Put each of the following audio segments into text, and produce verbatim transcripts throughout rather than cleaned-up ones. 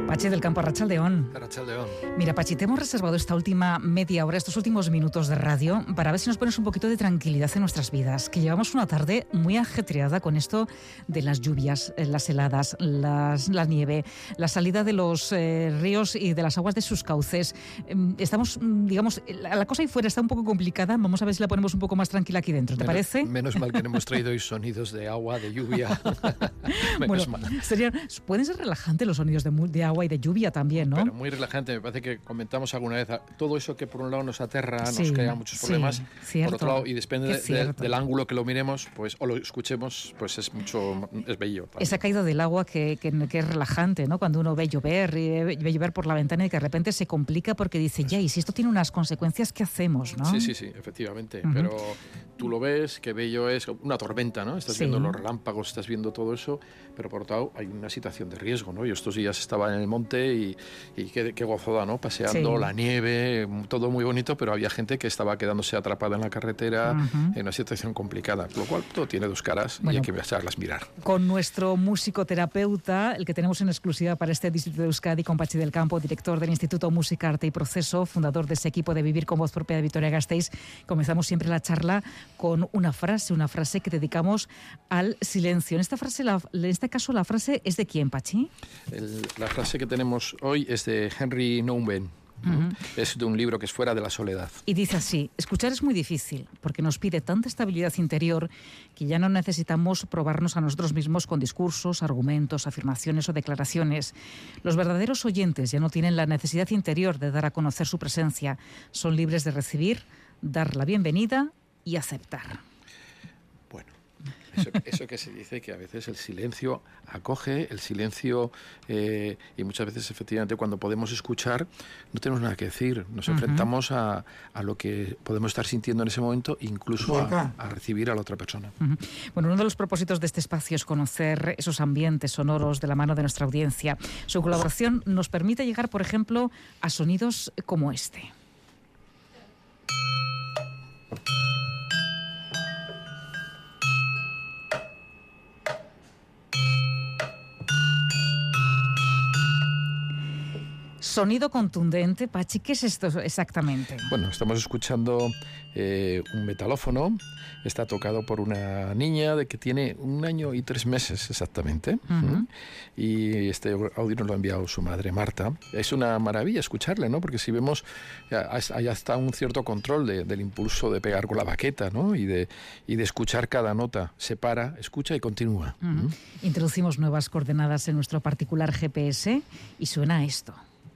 Pachi del Campo, Arratsaldeón. Arratsaldeón. Mira, Pachi, te hemos reservado esta última media hora, estos últimos minutos de radio, para ver si nos pones un poquito de tranquilidad en nuestras vidas, que llevamos una tarde muy ajetreada con esto de las lluvias, las heladas, las, la nieve, la salida de los eh, ríos y de las aguas de sus cauces. Estamos, digamos, la, la cosa ahí fuera está un poco complicada, vamos a ver si la ponemos un poco más tranquila aquí dentro, ¿te menos, parece? Menos mal que no hemos traído hoy sonidos de agua, de lluvia. Bueno, serían, pueden ser relajantes los sonidos de, de agua y de lluvia también, ¿no? Pero muy relajante, me parece que comentamos alguna vez, todo eso que por un lado nos aterra, sí, nos crea muchos problemas, sí, cierto, por otro lado, y depende de, de, del ángulo que lo miremos, pues o lo escuchemos, pues es mucho, es bello. También. Esa caída del agua que, que, que es relajante, ¿no? Cuando uno ve llover, y ve llover por la ventana y que de repente se complica porque dice, ya, y si esto tiene unas consecuencias, ¿qué hacemos, no? Sí, sí, sí, efectivamente, uh-huh. Pero tú lo ves, qué bello es, una tormenta, ¿no? Estás sí. viendo los relámpagos, estás viendo todo eso, pero por otro lado hay una situación de riesgo, ¿no? Yo estos días estaba en el monte y, y qué, qué gozada, ¿no? Paseando, sí. la nieve, todo muy bonito, pero había gente que estaba quedándose atrapada en la carretera, uh-huh. en una situación complicada, por lo cual todo tiene dos caras bueno, y hay que saberlas mirar. Con nuestro musicoterapeuta, el que tenemos en exclusiva para este Distrito de Euskadi, con Pachi del Campo, director del Instituto Música, Arte y Proceso, fundador de ese equipo de Vivir con Voz Propia de Vitoria-Gasteiz, comenzamos siempre la charla con una frase, una frase que dedicamos al silencio. En esta frase, la, en este caso, la frase es de quién, Pachi? El, la frase que tenemos hoy es de Henry Nouwen. Uh-huh. Es de un libro que es Fuera de la soledad. Y dice así: escuchar es muy difícil porque nos pide tanta estabilidad interior que ya no necesitamos probarnos a nosotros mismos con discursos, argumentos, afirmaciones o declaraciones. Los verdaderos oyentes ya no tienen la necesidad interior de dar a conocer su presencia. Son libres de recibir, dar la bienvenida y aceptar. Bueno, eso, eso que se dice que a veces el silencio acoge, el silencio eh, y muchas veces efectivamente cuando podemos escuchar no tenemos nada que decir, nos uh-huh. enfrentamos a, a lo que podemos estar sintiendo en ese momento, incluso a, a recibir a la otra persona. Uh-huh. Bueno, uno de los propósitos de este espacio es conocer esos ambientes sonoros de la mano de nuestra audiencia. Su colaboración nos permite llegar, por ejemplo, a sonidos como este. Sonido contundente, Pachi, ¿qué es esto exactamente? Bueno, estamos escuchando eh, un metalófono, está tocado por una niña de que tiene un año y tres meses exactamente, uh-huh. ¿sí? Y este audio nos lo ha enviado su madre, Marta. Es una maravilla escucharle, ¿no? Porque si vemos, hay hasta un cierto control de, del impulso de pegar con la baqueta, ¿no? Y de, y de escuchar cada nota, se para, escucha y continúa. Uh-huh. ¿Mm? Introducimos nuevas coordenadas en nuestro particular G P S y suena esto.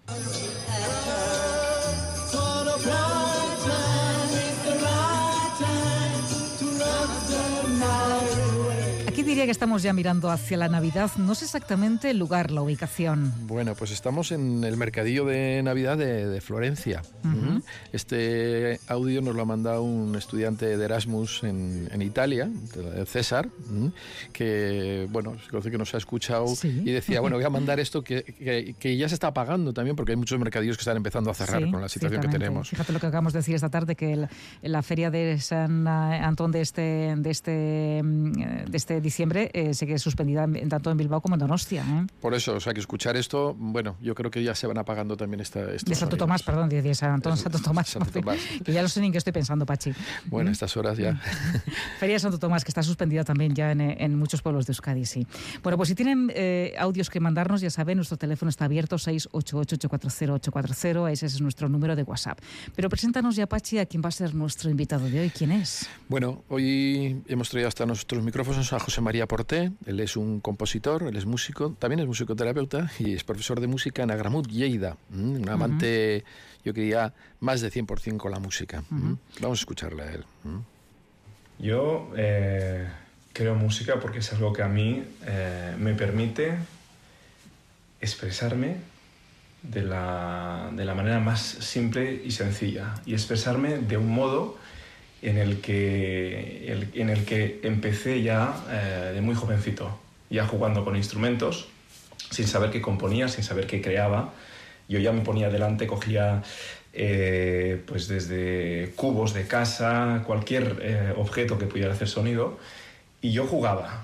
Aquí diría que estamos ya mirando hacia la Navidad. No sé exactamente el lugar, la ubicación. Bueno, pues estamos en el mercadillo de Navidad de, de Florencia. Uh-huh. Este audio nos lo ha mandado un estudiante de Erasmus en, en Italia, César, que bueno, conoce que nos ha escuchado sí. y decía, bueno, voy a mandar esto que, que, que ya se está apagando también, porque hay muchos mercadillos que están empezando a cerrar sí, con la situación que tenemos. Fíjate lo que acabamos de decir esta tarde, que el, la feria de San Antón de este, de este, de este diciembre eh, sigue suspendida en, tanto en Bilbao como en Donostia. ¿eh? Por eso, o sea, que escuchar esto, bueno, yo creo que ya se van apagando también esta... De Santo sonidos. Tomás, perdón, de, de San Antón, Santo Tomás, Santo Tomás. Que ya no sé ni en qué estoy pensando, Pachi. Bueno, ¿Mm? Estas horas ya. Feria de Santo Tomás, que está suspendida también ya en, en muchos pueblos de Euskadi, sí. Bueno, pues si tienen eh, audios que mandarnos, ya saben, nuestro teléfono está abierto, seis ocho ocho, ocho cuatro cero, ocho cuatro cero, ese es nuestro número de WhatsApp. Pero preséntanos ya, Pachi, a quién va a ser nuestro invitado de hoy. ¿Quién es? Bueno, hoy hemos traído hasta nuestros micrófonos a José María Porté. Él es un compositor, él es músico, también es musicoterapeuta y es profesor de música en Agramut, Lleida. Un amante, uh-huh. yo quería, más de cien por ciento con la música. Uh-huh. Vamos a escucharle a él. Yo eh, creo música porque es algo que a mí eh, me permite expresarme de la, de la manera más simple y sencilla y expresarme de un modo en el que, el, en el que empecé ya eh, de muy jovencito, ya jugando con instrumentos, sin saber qué componía, sin saber qué creaba. Yo ya me ponía delante, cogía eh, pues desde cubos de casa, cualquier eh, objeto que pudiera hacer sonido, y yo jugaba.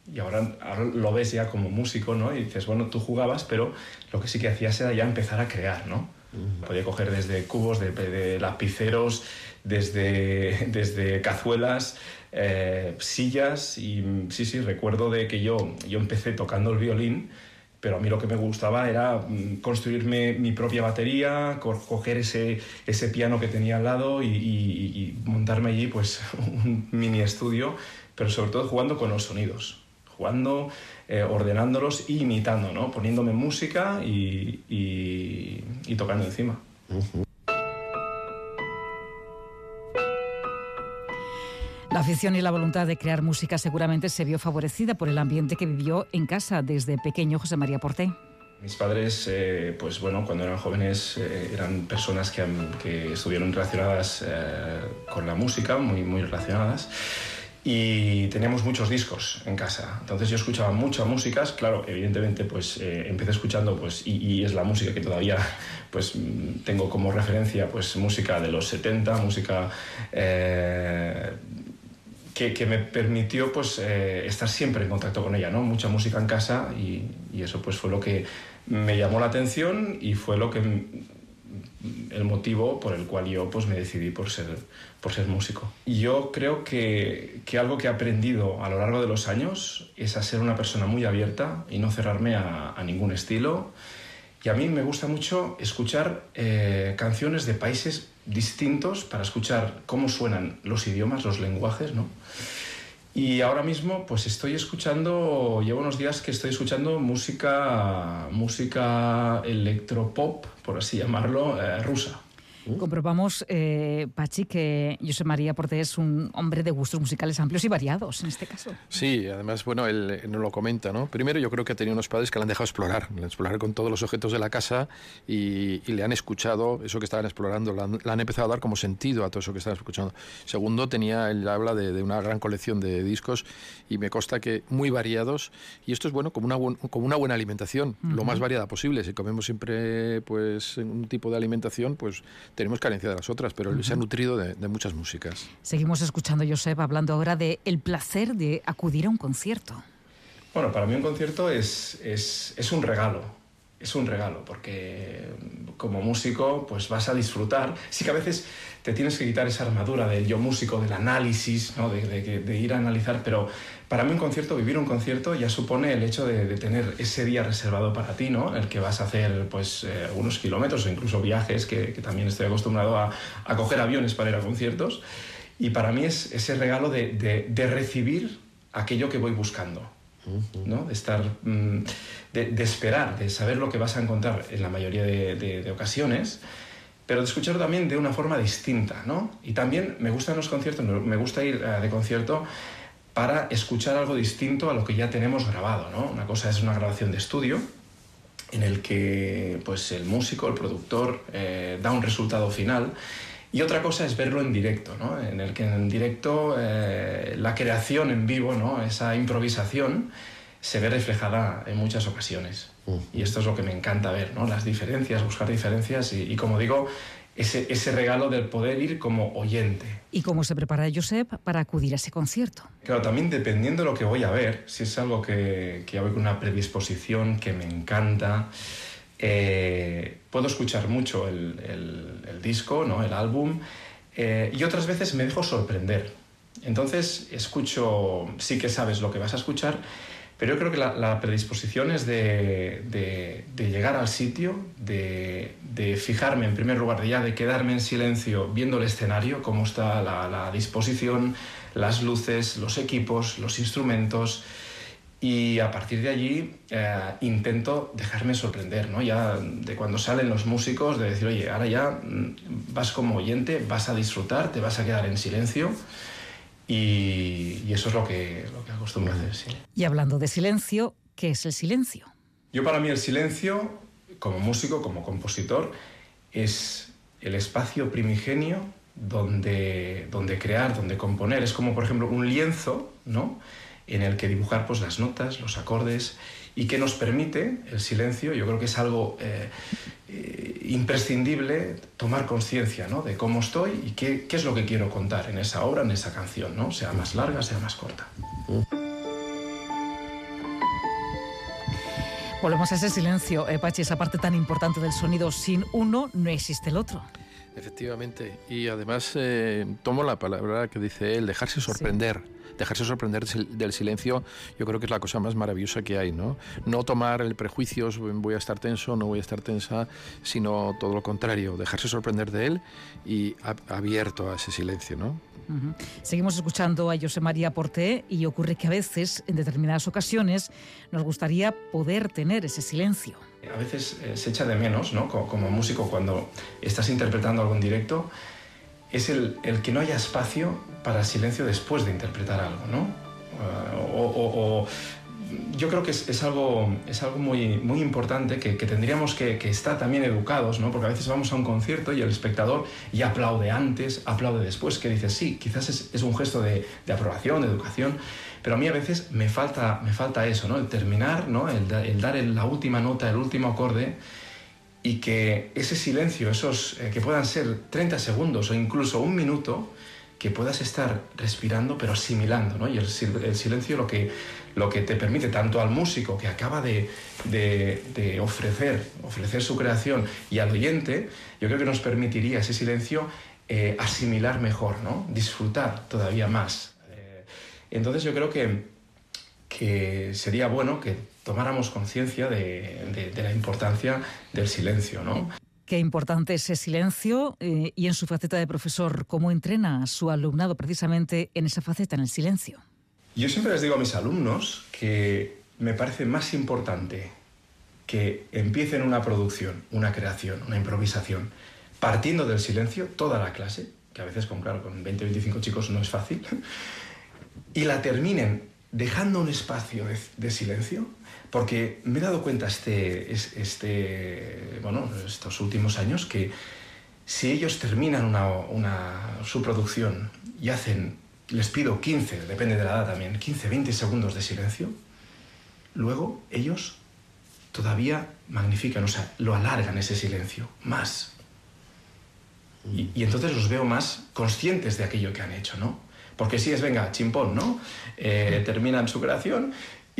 Y ahora, ahora lo ves ya como músico, ¿no? Y dices, bueno, tú jugabas, pero lo que sí que hacías era ya empezar a crear, ¿no? Uh-huh. Podía coger desde cubos, de, de lapiceros, desde, desde cazuelas, eh, sillas, y sí, sí, recuerdo de que yo, yo empecé tocando el violín, pero a mí lo que me gustaba era construirme mi propia batería, co- coger ese, ese piano que tenía al lado y, y, y montarme allí pues un mini estudio, pero sobre todo jugando con los sonidos. Jugando, eh, ordenándolos e imitando, ¿no? Poniéndome música y, y, y tocando encima. Uh-huh. La afición y la voluntad de crear música seguramente se vio favorecida por el ambiente que vivió en casa desde pequeño José María Porté. Mis padres, eh, pues bueno, cuando eran jóvenes eh, eran personas que, que estuvieron relacionadas eh, con la música, muy, muy relacionadas. Y teníamos muchos discos en casa, entonces yo escuchaba mucha música, claro, evidentemente pues eh, empecé escuchando pues y, y es la música que todavía pues tengo como referencia, pues música de los setenta, música eh, que, que me permitió pues eh, estar siempre en contacto con ella, ¿no? Mucha música en casa y, y eso pues fue lo que me llamó la atención y fue lo que el motivo por el cual yo pues me decidí por ser, por ser músico. Y yo creo que, que algo que he aprendido a lo largo de los años es a ser una persona muy abierta y no cerrarme a, a ningún estilo. Y a mí me gusta mucho escuchar eh, canciones de países distintos para escuchar cómo suenan los idiomas, los lenguajes, ¿no? Y ahora mismo pues estoy escuchando, llevo unos días que estoy escuchando música, música electropop, por así llamarlo, eh, rusa. Comprobamos, eh, Pachi, que José María Porté es un hombre de gustos musicales amplios y variados, en este caso. Sí, además, bueno, él, él nos lo comenta, ¿no? Primero, yo creo que ha tenido unos padres que le han dejado explorar, explorar con todos los objetos de la casa y, y le han escuchado eso que estaban explorando, le han, le han empezado a dar como sentido a todo eso que estaban escuchando. Segundo, tenía, él habla de, de una gran colección de discos y me consta que muy variados, y esto es bueno como una, bu- como una buena alimentación, uh-huh. lo más variada posible. Si comemos siempre pues un tipo de alimentación, pues tenemos carencia de las otras, pero uh-huh. se ha nutrido de, de muchas músicas. Seguimos escuchando, Josep, hablando ahora de el placer de acudir a un concierto. Bueno, para mí un concierto es, es, es un regalo, es un regalo, porque como músico pues vas a disfrutar. Sí que a veces te tienes que quitar esa armadura del yo músico, del análisis, ¿no? de, de, de ir a analizar, pero para mí un concierto, vivir un concierto ya supone el hecho de, de tener ese día reservado para ti, ¿no? En el que vas a hacer pues eh, algunos kilómetros o incluso viajes, que, que también estoy acostumbrado a, a coger aviones para ir a conciertos, y para mí es ese regalo de, de, de recibir aquello que voy buscando, ¿no? De estar, de, de esperar, de saber lo que vas a encontrar en la mayoría de, de, de ocasiones, pero de escucharlo también de una forma distinta, ¿no? Y también me gustan los conciertos, me gusta ir de concierto para escuchar algo distinto a lo que ya tenemos grabado, ¿no? Una cosa es una grabación de estudio en el que pues, el músico, el productor, eh, da un resultado final, y otra cosa es verlo en directo, ¿no? En el que en directo eh, la creación en vivo, ¿no? Esa improvisación se ve reflejada en muchas ocasiones. Uh-huh. Y esto es lo que me encanta ver, ¿no? Las diferencias, buscar diferencias y, y como digo, ese, ese regalo del poder ir como oyente. ¿Y cómo se prepara Josep para acudir a ese concierto? Claro, también dependiendo de lo que voy a ver, si es algo que, que ya voy con una predisposición que me encanta, eh, puedo escuchar mucho el, el, el disco, ¿no? El álbum, eh, y otras veces me dejo sorprender. Entonces escucho, sí que sabes lo que vas a escuchar, pero yo creo que la, la predisposición es de, de, de llegar al sitio, de, de fijarme en primer lugar, de ya de quedarme en silencio viendo el escenario, cómo está la, la disposición, las luces, los equipos, los instrumentos, y a partir de allí eh, intento dejarme sorprender, ¿no? Ya de cuando salen los músicos, de decir, oye, ahora ya vas como oyente, vas a disfrutar, te vas a quedar en silencio. Y, y eso es lo que, lo que acostumbro a hacer, sí. Y hablando de silencio, ¿qué es el silencio? Yo para mí el silencio, como músico, como compositor, es el espacio primigenio donde, donde crear, donde componer. Es como, por ejemplo, un lienzo, ¿no? En el que dibujar pues, las notas, los acordes, y que nos permite el silencio. Yo creo que es algo eh, eh, imprescindible tomar conciencia, ¿no? De cómo estoy y qué, qué es lo que quiero contar en esa obra, en esa canción, ¿no? Sea más larga, sea más corta. Volvemos a ese silencio, eh, Pachi, esa parte tan importante del sonido. Sin uno no existe el otro. Efectivamente, y además eh, tomo la palabra que dice él, dejarse sorprender. Sí. Dejarse sorprender del silencio, yo creo que es la cosa más maravillosa que hay, ¿no? No tomar el prejuicio, voy a estar tenso, no voy a estar tensa, sino todo lo contrario, dejarse sorprender de él y abierto a ese silencio, ¿no? Uh-huh. Seguimos escuchando a Josep María Porté y ocurre que a veces, en determinadas ocasiones, nos gustaría poder tener ese silencio. A veces eh, se echa de menos, ¿no? Como, como músico, cuando estás interpretando algo en directo, es el, el que no haya espacio para el silencio después de interpretar algo, ¿no? Uh, o, o, o yo creo que es, es algo, es algo muy, muy importante que, que tendríamos que, que estar también educados, ¿no? Porque a veces vamos a un concierto y el espectador ya aplaude antes, aplaude después, que dices, sí, quizás es, es un gesto de, de aprobación, de educación, pero a mí a veces me falta, me falta eso, ¿no? El terminar, ¿no? El, el dar el, la última nota, el último acorde, y que ese silencio, esos eh, que puedan ser treinta segundos o incluso un minuto, que puedas estar respirando pero asimilando, ¿no? Y el, el silencio lo que, lo que te permite tanto al músico que acaba de, de, de ofrecer, ofrecer su creación, y al oyente, yo creo que nos permitiría ese silencio eh, asimilar mejor, ¿no? Disfrutar todavía más. Eh, entonces yo creo que, que sería bueno que tomáramos conciencia de, de, de la importancia del silencio, ¿no? Qué importante es ese silencio eh, y en su faceta de profesor, ¿cómo entrena a su alumnado precisamente en esa faceta, en el silencio? Yo siempre les digo a mis alumnos que me parece más importante que empiecen una producción, una creación, una improvisación, partiendo del silencio, toda la clase, que a veces con, claro, con veinte o veinticinco chicos no es fácil, y la terminen dejando un espacio de, de silencio, porque me he dado cuenta este, este, bueno, estos últimos años que si ellos terminan una, una, su producción y hacen, les pido quince, depende de la edad también, quince, veinte segundos de silencio, luego ellos todavía magnifican, o sea, lo alargan ese silencio, más. Y, y entonces los veo más conscientes de aquello que han hecho, ¿no? Porque si es, venga, chimpón, ¿no? Eh, terminan su creación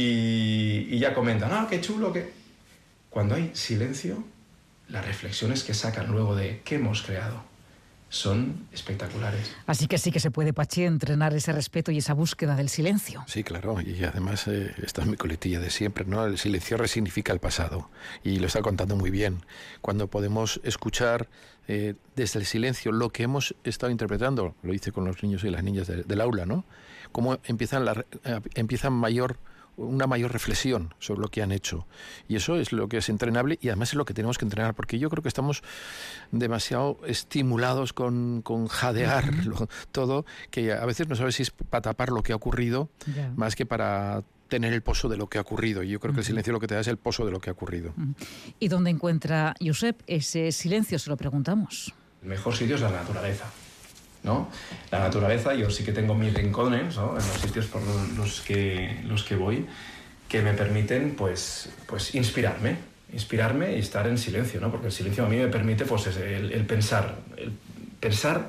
y, y ya comentan, ah, qué chulo, que... Cuando hay silencio, las reflexiones que sacan luego de qué hemos creado son espectaculares. Así que sí que se puede, Pachi, entrenar ese respeto y esa búsqueda del silencio. Sí, claro, y además eh, esta es mi coletilla de siempre, ¿no? El silencio resignifica el pasado, y lo está contando muy bien. Cuando podemos escuchar eh, desde el silencio lo que hemos estado interpretando, lo hice con los niños y las niñas de, del aula, ¿no? Cómo empiezan, la, eh, empiezan mayor... una mayor reflexión sobre lo que han hecho, y eso es lo que es entrenable, y además es lo que tenemos que entrenar, porque yo creo que estamos demasiado estimulados con, con jadear uh-huh. lo, todo, que a veces no sabes si es para tapar lo que ha ocurrido yeah. más que para tener el pozo de lo que ha ocurrido, y yo creo uh-huh. que el silencio lo que te da es el pozo de lo que ha ocurrido. Uh-huh. ¿Y dónde encuentra Josep ese silencio? Se lo preguntamos. El mejor sitio es la naturaleza, ¿no? La naturaleza, yo sí que tengo mis rincones, ¿no? En los sitios por los que, los que voy, que me permiten pues, pues inspirarme, inspirarme y estar en silencio, ¿no? Porque el silencio a mí me permite pues, el, el pensar, el pensar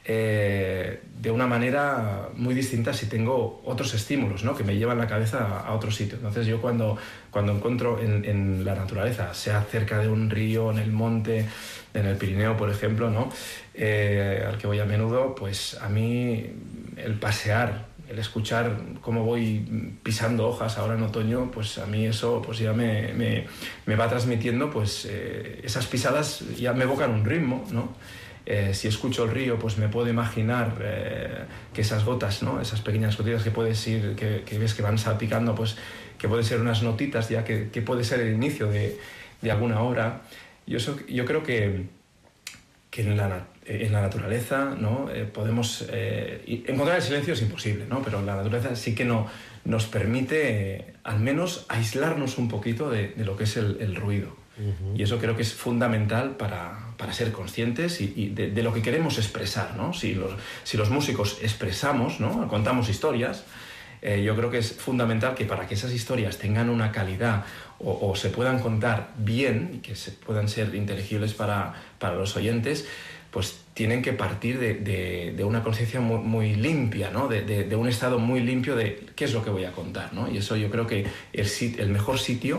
eh, de una manera muy distinta si tengo otros estímulos, ¿no? Que me llevan la cabeza a, a otro sitio. Entonces yo cuando, cuando encuentro en, en la naturaleza, sea cerca de un río, en el monte, en el Pirineo, por ejemplo, ¿no? Eh, al que voy a menudo, pues a mí el pasear, el escuchar cómo voy pisando hojas ahora en otoño, pues a mí eso pues ya me, me, me va transmitiendo, pues eh, esas pisadas ya me evocan un ritmo, ¿no? Eh, si escucho el río, pues me puedo imaginar eh, que esas gotas, ¿no? Esas pequeñas gotitas que puedes ir, que, que ves que van salpicando, pues que pueden ser unas notitas ya, que, que puede ser el inicio de, de alguna obra. Yo, so, yo creo que, que en, la, en la naturaleza, ¿no? eh, podemos... Eh, encontrar el silencio es imposible, ¿no? Pero la naturaleza sí que no, nos permite eh, al menos aislarnos un poquito de, de lo que es el, el ruido. Uh-huh. Y eso creo que es fundamental para, para ser conscientes y, y de, de lo que queremos expresar, ¿no? Si los, si los músicos expresamos, ¿no? Contamos historias, eh, yo creo que es fundamental que para que esas historias tengan una calidad o, o se puedan contar bien y que se puedan ser inteligibles para, para los oyentes, pues tienen que partir de, de, de una conciencia muy, muy limpia, ¿no? De, de, de un estado muy limpio de qué es lo que voy a contar, ¿no? Y eso yo creo que el, sit, el mejor sitio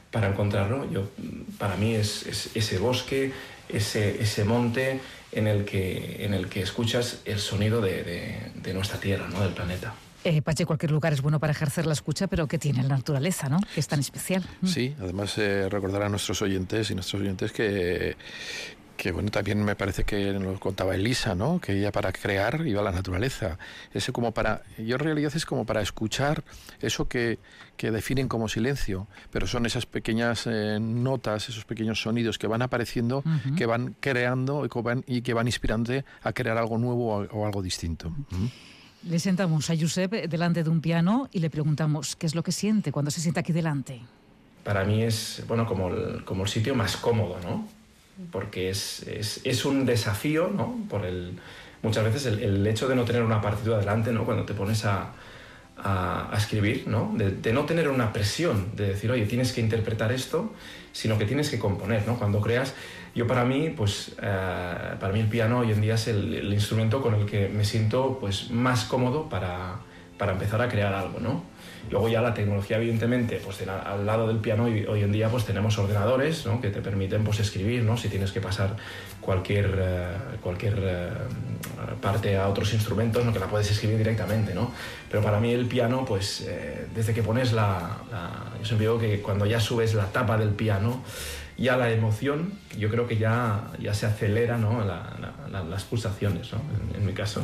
para encontrarlo. Yo, para mí es, es ese bosque, ese, ese monte en el, que, en el que escuchas el sonido de, de, de nuestra tierra, ¿no? Del planeta. Eh, Pachi, cualquier lugar es bueno para ejercer la escucha, pero que tiene la naturaleza, ¿no? Que es tan especial. Sí, además eh, recordar a nuestros oyentes y nuestros oyentes que, que, bueno, también me parece que nos contaba Elisa, ¿no? Que ella para crear iba a la naturaleza. Ese como para, yo en realidad es como para escuchar eso que, que definen como silencio, pero son esas pequeñas eh, notas, esos pequeños sonidos que van apareciendo, uh-huh. que van creando y que van, y que van inspirándote a crear algo nuevo o, o algo distinto. Uh-huh. Le sentamos a Josep delante de un piano y le preguntamos qué es lo que siente cuando se sienta aquí delante. Para mí es, bueno, como el, como el sitio más cómodo, ¿no? Porque es, es, es un desafío, ¿no? Por el, muchas veces el, el hecho de no tener una partitura delante, ¿no? Cuando te pones a, a, a escribir, ¿no? De, de no tener una presión, de decir, oye, tienes que interpretar esto, sino que tienes que componer, ¿no? Cuando creas, yo para mí, pues, eh, para mí el piano hoy en día es el, el instrumento con el que me siento, pues, más cómodo para, para empezar a crear algo, ¿no? Luego ya la tecnología, evidentemente, pues de, al lado del piano hoy, hoy en día pues tenemos ordenadores, ¿no? Que te permiten pues escribir, ¿no? Si tienes que pasar cualquier, uh, cualquier uh, parte a otros instrumentos, ¿no? Que la puedes escribir directamente, ¿no? Pero para mí el piano, pues eh, desde que pones la, la... Yo siempre digo que cuando ya subes la tapa del piano, ya la emoción, yo creo que ya, ya se acelera, ¿no? la, la, la, las pulsaciones, ¿no? En, en mi caso.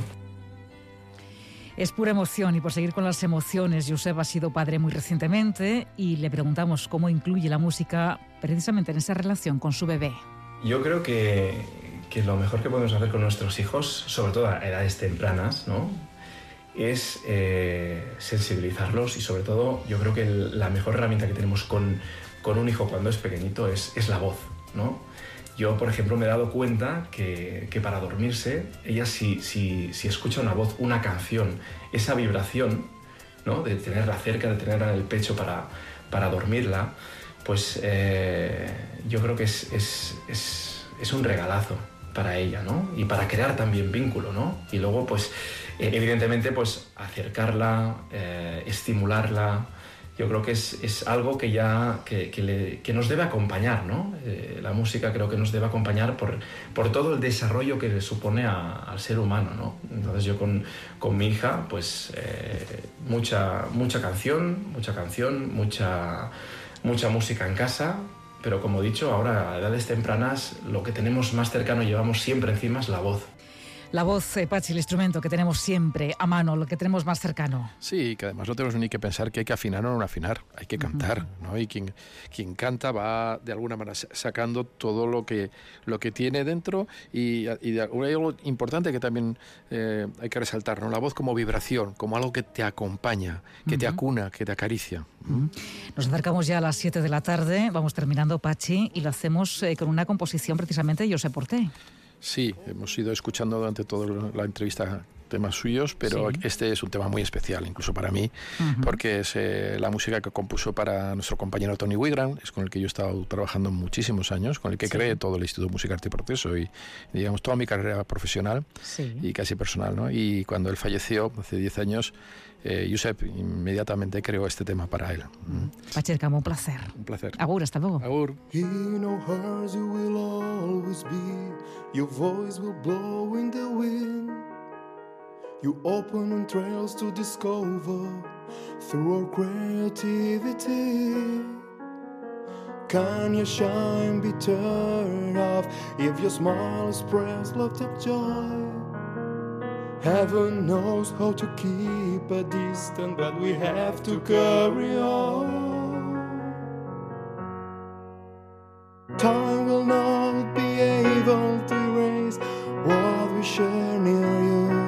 Es pura emoción y por seguir con las emociones, Josep ha sido padre muy recientemente y le preguntamos cómo incluye la música precisamente en esa relación con su bebé. Yo creo que, que lo mejor que podemos hacer con nuestros hijos, sobre todo a edades tempranas, ¿no? es eh, sensibilizarlos y sobre todo yo creo que el, la mejor herramienta que tenemos con, con un hijo cuando es pequeñito es, es la voz, ¿no? Yo, por ejemplo, me he dado cuenta que, que para dormirse, ella si, si, si escucha una voz, una canción, esa vibración, ¿no? De tenerla cerca, de tenerla en el pecho para, para dormirla, pues eh, yo creo que es, es, es, es un regalazo para ella, ¿no? Y para crear también vínculo, ¿no? Y luego, pues, eh, evidentemente, pues, acercarla, eh, estimularla. Yo creo que es, es algo que ya que, que, le, que nos debe acompañar, ¿no? Eh, la música creo que nos debe acompañar por, por todo el desarrollo que le supone a, al ser humano, ¿no? Entonces yo con, con mi hija, pues eh, mucha, mucha canción, mucha canción, mucha, mucha música en casa, pero como he dicho, ahora a edades tempranas lo que tenemos más cercano, llevamos siempre encima es la voz. La voz, eh, Pachi, el instrumento que tenemos siempre a mano, lo que tenemos más cercano. Sí, que además no tenemos ni que pensar que hay que afinar o no afinar, hay que cantar, uh-huh. ¿no? Y quien, quien canta va de alguna manera sacando todo lo que, lo que tiene dentro y, y de, hay algo importante que también eh, hay que resaltar, ¿no? La voz como vibración, como algo que te acompaña, que uh-huh. te acuna, que te acaricia. Uh-huh. Nos acercamos ya a las siete de la tarde, vamos terminando, Pachi, y lo hacemos eh, con una composición precisamente de Josep Porté. Sí, hemos ido escuchando durante toda la entrevista temas suyos, pero sí. Este es un tema muy especial, incluso para mí, uh-huh. porque es eh, la música que compuso para nuestro compañero Tony Wigran, es con el que yo he estado trabajando muchísimos años, con el que sí. creé todo el Instituto de Música, Arte y Proceso y, digamos, toda mi carrera profesional sí. y casi personal, ¿no? Y cuando él falleció, hace diez años, eh, Josep inmediatamente creó este tema para él. Uh-huh. Pachi Camo, un placer. Un placer. Agur, hasta luego. Agur. In our hearts you will always be, your voice will blow in the wind. You open trails to discover through our creativity. Can your shine be turned off if your smile expresses love of joy? Heaven knows how to keep a distance, but we have to carry on. Time will not be able to erase what we share near you.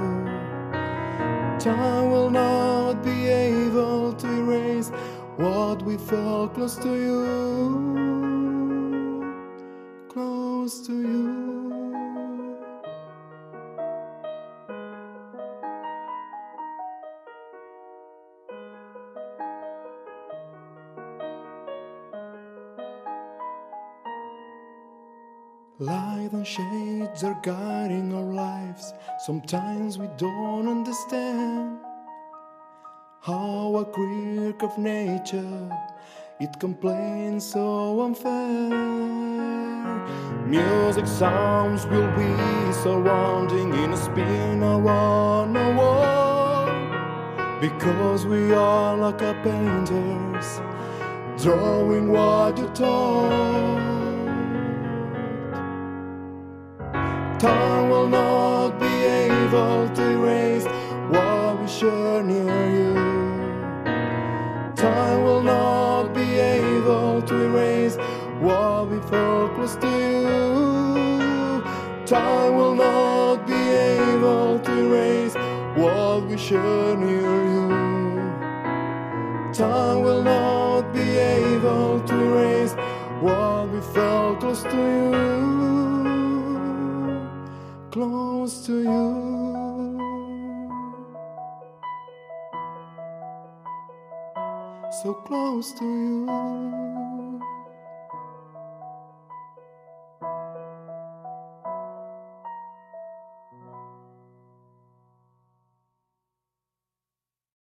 Time will not be able to erase what we felt close to you, close to you. Light and shades are guiding our lives. Sometimes we don't understand how a quirk of nature it complains so unfair. Music sounds will be surrounding in a spin around the wall, because we are like a painters drawing what you taught. Time will not be able to erase what we share near you. Time will not be able to erase what we felt close to you. Time will not be able to erase what we share near you. Time will not be able to erase what we felt close to you. Close to you, so close to you.